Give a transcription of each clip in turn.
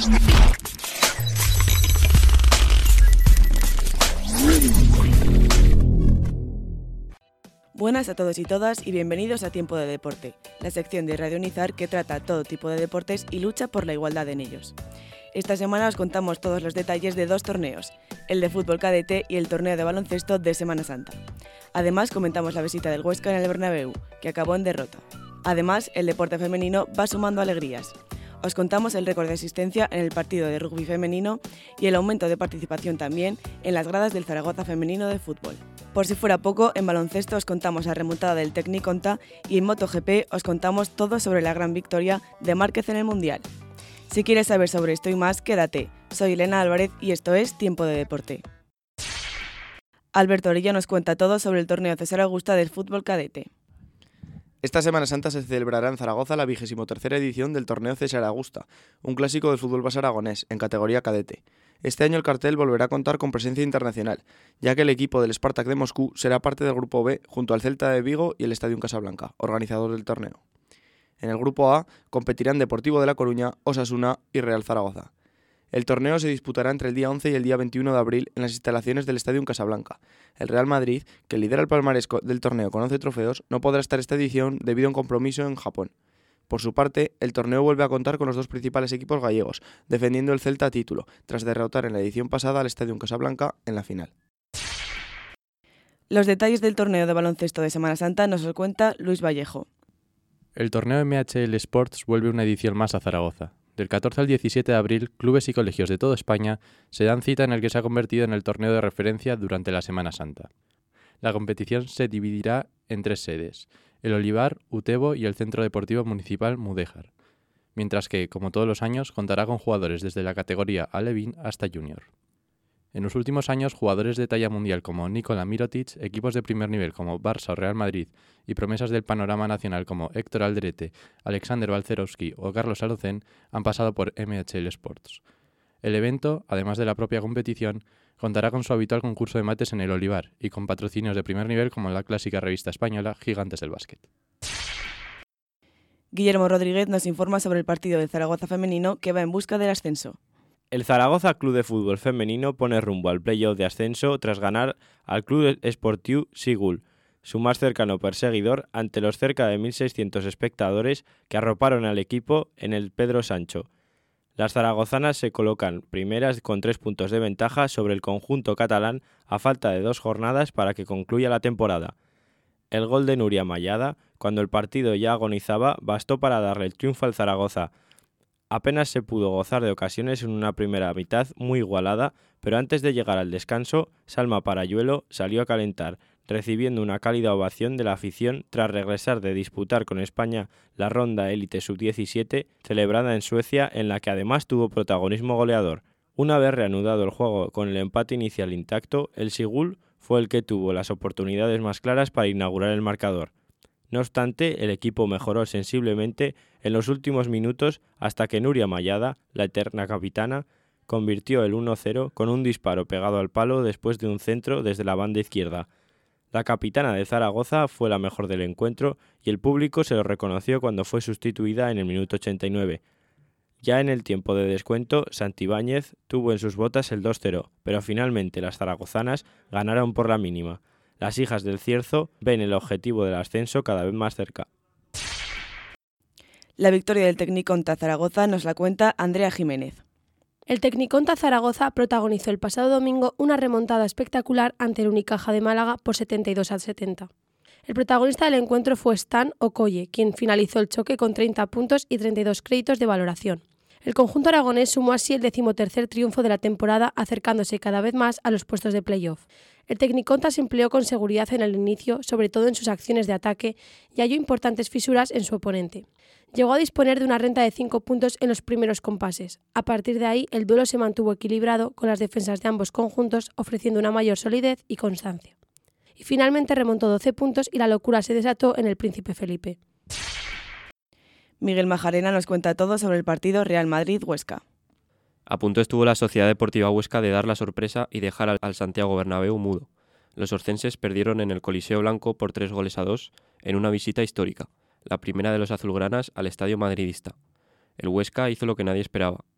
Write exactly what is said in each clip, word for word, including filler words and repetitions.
Buenas a todos y todas y bienvenidos a Tiempo de Deporte, la sección de Radio Nizar que trata todo tipo de deportes y lucha por la igualdad en ellos. Esta semana os contamos todos los detalles de dos torneos, el de fútbol cadete y el torneo de baloncesto de Semana Santa. Además, comentamos la visita del Huesca en el Bernabéu, que acabó en derrota. Además, el deporte femenino va sumando alegrías. Os contamos el récord de asistencia en el partido de rugby femenino y el aumento de participación también en las gradas del Zaragoza femenino de fútbol. Por si fuera poco, en baloncesto os contamos la remontada del Tecniconta y en MotoGP os contamos todo sobre la gran victoria de Márquez en el Mundial. Si quieres saber sobre esto y más, quédate. Soy Elena Álvarez y esto es Tiempo de Deporte. Alberto Orilla nos cuenta todo sobre el torneo César Augusta del fútbol cadete. Esta Semana Santa se celebrará en Zaragoza la vigésima tercera edición del torneo César Augusta, un clásico del fútbol base aragonés, en categoría cadete. Este año el cartel volverá a contar con presencia internacional, ya que el equipo del Spartak de Moscú será parte del Grupo B junto al Celta de Vigo y el Stadium Casablanca, organizador del torneo. En el Grupo A competirán Deportivo de La Coruña, Osasuna y Real Zaragoza. El torneo se disputará entre el día once y el día veintiuno de abril en las instalaciones del Stadium Casablanca. El Real Madrid, que lidera el palmarés del torneo con once trofeos, no podrá estar esta edición debido a un compromiso en Japón. Por su parte, el torneo vuelve a contar con los dos principales equipos gallegos, defendiendo el Celta a título, tras derrotar en la edición pasada al Stadium Casablanca en la final. Los detalles del torneo de baloncesto de Semana Santa nos los cuenta Luis Vallejo. El torneo M H L Sports vuelve una edición más a Zaragoza. Del catorce al diecisiete de abril, clubes y colegios de toda España se dan cita en el que se ha convertido en el torneo de referencia durante la Semana Santa. La competición se dividirá en tres sedes: el Olivar, Utebo y el Centro Deportivo Municipal Mudéjar, mientras que, como todos los años, contará con jugadores desde la categoría Alevín hasta Junior. En los últimos años, jugadores de talla mundial como Nikola Mirotic, equipos de primer nivel como Barça o Real Madrid y promesas del panorama nacional como Héctor Alderete, Alexander Balcerowski o Carlos Alocén han pasado por M H L Sports. El evento, además de la propia competición, contará con su habitual concurso de mates en el Olivar y con patrocinios de primer nivel como la clásica revista española Gigantes del Básquet. Guillermo Rodríguez nos informa sobre el partido del Zaragoza femenino que va en busca del ascenso. El Zaragoza Club de Fútbol Femenino pone rumbo al play-off de ascenso tras ganar al Club Esportiu Sigul, su más cercano perseguidor, ante los cerca de mil seiscientos espectadores que arroparon al equipo en el Pedro Sancho. Las zaragozanas se colocan primeras con tres puntos de ventaja sobre el conjunto catalán a falta de dos jornadas para que concluya la temporada. El gol de Nuria Mayada, cuando el partido ya agonizaba, bastó para darle el triunfo al Zaragoza. Apenas se pudo gozar de ocasiones en una primera mitad muy igualada, pero antes de llegar al descanso, Salma Parayuelo salió a calentar, recibiendo una cálida ovación de la afición tras regresar de disputar con España la ronda élite sub diecisiete celebrada en Suecia, en la que además tuvo protagonismo goleador. Una vez reanudado el juego con el empate inicial intacto, el Sigul fue el que tuvo las oportunidades más claras para inaugurar el marcador. No obstante, el equipo mejoró sensiblemente en los últimos minutos hasta que Nuria Mayada, la eterna capitana, convirtió el uno cero con un disparo pegado al palo después de un centro desde la banda izquierda. La capitana de Zaragoza fue la mejor del encuentro y el público se lo reconoció cuando fue sustituida en el minuto ochenta y nueve. Ya en el tiempo de descuento, Santibáñez tuvo en sus botas el dos cero, pero finalmente las zaragozanas ganaron por la mínima. Las hijas del Cierzo ven el objetivo del ascenso cada vez más cerca. La victoria del Tecniconta Zaragoza nos la cuenta Andrea Jiménez. El Tecniconta Zaragoza protagonizó el pasado domingo una remontada espectacular ante el Unicaja de Málaga por setenta y dos a setenta. El protagonista del encuentro fue Stan Okoye, quien finalizó el choque con treinta puntos y treinta y dos créditos de valoración. El conjunto aragonés sumó así el decimotercer triunfo de la temporada, acercándose cada vez más a los puestos de playoff. El Tecniconta se empleó con seguridad en el inicio, sobre todo en sus acciones de ataque, y halló importantes fisuras en su oponente. Llegó a disponer de una renta de cinco puntos en los primeros compases. A partir de ahí, el duelo se mantuvo equilibrado, con las defensas de ambos conjuntos ofreciendo una mayor solidez y constancia. Y finalmente remontó doce puntos y la locura se desató en el Príncipe Felipe. Miguel Majarena nos cuenta todo sobre el partido Real Madrid-Huesca. A punto estuvo la Sociedad Deportiva Huesca de dar la sorpresa y dejar al, al Santiago Bernabéu mudo. Los orcenses perdieron en el Coliseo Blanco por tres goles a dos en una visita histórica, la primera de los azulgranas al estadio madridista. El Huesca hizo lo que nadie esperaba,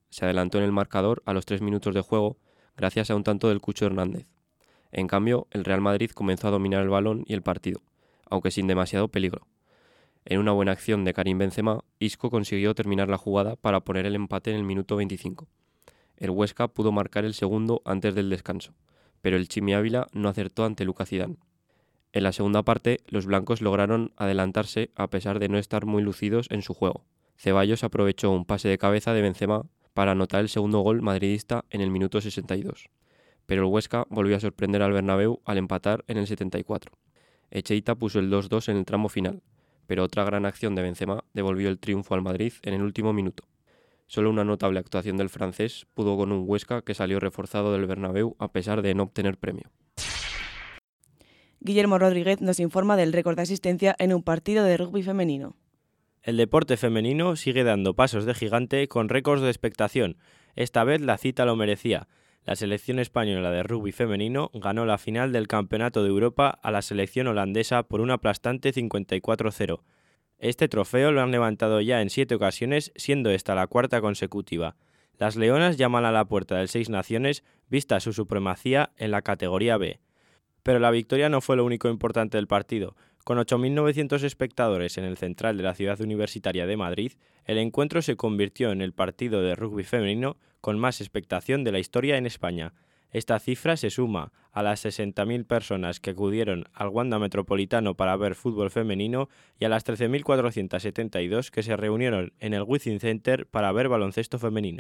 se adelantó en el marcador a los tres minutos de juego gracias a un tanto del Cucho Hernández. En cambio, el Real Madrid comenzó a dominar el balón y el partido, aunque sin demasiado peligro. En una buena acción de Karim Benzema, Isco consiguió terminar la jugada para poner el empate en el minuto veinticinco. El Huesca pudo marcar el segundo antes del descanso, pero el Chimi Ávila no acertó ante Lucas Zidane. En la segunda parte, los blancos lograron adelantarse a pesar de no estar muy lucidos en su juego. Ceballos aprovechó un pase de cabeza de Benzema para anotar el segundo gol madridista en el minuto sesenta y dos. Pero el Huesca volvió a sorprender al Bernabéu al empatar en el setenta y cuatro. Echeita puso el dos dos en el tramo final, pero otra gran acción de Benzema devolvió el triunfo al Madrid en el último minuto. Solo una notable actuación del francés pudo con un Huesca que salió reforzado del Bernabéu a pesar de no obtener premio. Guillermo Rodríguez nos informa del récord de asistencia en un partido de rugby femenino. El deporte femenino sigue dando pasos de gigante con récords de expectación. Esta vez la cita lo merecía. La selección española de rugby femenino ganó la final del Campeonato de Europa a la selección holandesa por un aplastante cincuenta y cuatro cero. Este trofeo lo han levantado ya en siete ocasiones, siendo esta la cuarta consecutiva. Las leonas llaman a la puerta del Seis Naciones, vista su supremacía en la categoría B. Pero la victoria no fue lo único importante del partido. Con ocho mil novecientos espectadores en el central de la ciudad universitaria de Madrid, el encuentro se convirtió en el partido de rugby femenino con más expectación de la historia en España. Esta cifra se suma a las sesenta mil personas que acudieron al Wanda Metropolitano para ver fútbol femenino y a las trece mil cuatrocientos setenta y dos que se reunieron en el Wizzing Center para ver baloncesto femenino.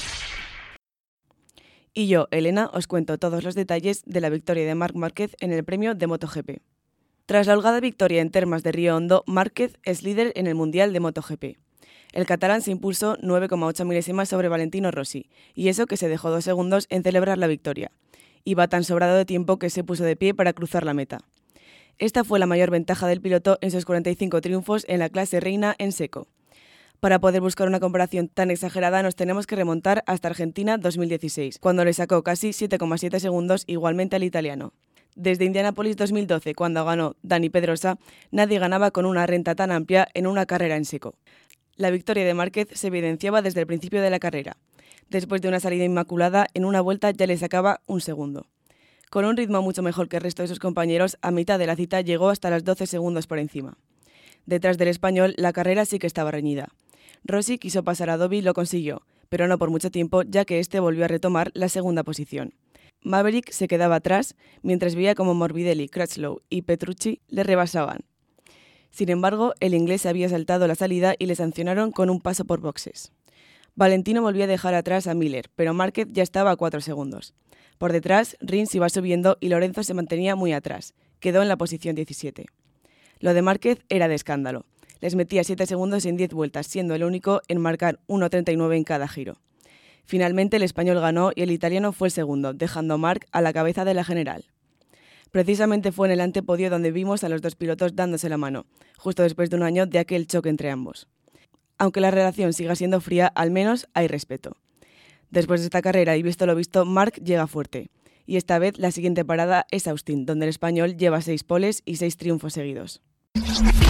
Y yo, Elena, os cuento todos los detalles de la victoria de Marc Márquez en el premio de MotoGP. Tras la holgada victoria en Termas de Río Hondo, Márquez es líder en el Mundial de MotoGP. El catalán se impuso nueve coma ocho milésimas sobre Valentino Rossi, y eso que se dejó dos segundos en celebrar la victoria. Iba tan sobrado de tiempo que se puso de pie para cruzar la meta. Esta fue la mayor ventaja del piloto en sus cuarenta y cinco triunfos en la clase reina en seco. Para poder buscar una comparación tan exagerada nos tenemos que remontar hasta Argentina dos mil dieciséis, cuando le sacó casi siete coma siete segundos igualmente al italiano. Desde Indianápolis dos mil doce, cuando ganó Dani Pedrosa, nadie ganaba con una renta tan amplia en una carrera en seco. La victoria de Márquez se evidenciaba desde el principio de la carrera. Después de una salida inmaculada, en una vuelta ya le sacaba un segundo. Con un ritmo mucho mejor que el resto de sus compañeros, a mitad de la cita llegó hasta los doce segundos por encima. Detrás del español, la carrera sí que estaba reñida. Rossi quiso pasar a Dovi y lo consiguió, pero no por mucho tiempo, ya que este volvió a retomar la segunda posición. Maverick se quedaba atrás, mientras veía como Morbidelli, Crutchlow y Petrucci le rebasaban. Sin embargo, el inglés había saltado la salida y le sancionaron con un paso por boxes. Valentino volvió a dejar atrás a Miller, pero Márquez ya estaba a cuatro segundos. Por detrás, Rins iba subiendo y Lorenzo se mantenía muy atrás. Quedó en la posición diecisiete. Lo de Márquez era de escándalo. Les metía siete segundos en diez vueltas, siendo el único en marcar uno treinta y nueve en cada giro. Finalmente el español ganó y el italiano fue el segundo, dejando a Marc a la cabeza de la general. Precisamente fue en el antepodio donde vimos a los dos pilotos dándose la mano, justo después de un año de aquel choque entre ambos. Aunque la relación siga siendo fría, al menos hay respeto. Después de esta carrera y visto lo visto, Marc llega fuerte. Y esta vez la siguiente parada es Austin, donde el español lleva seis poles y seis triunfos seguidos.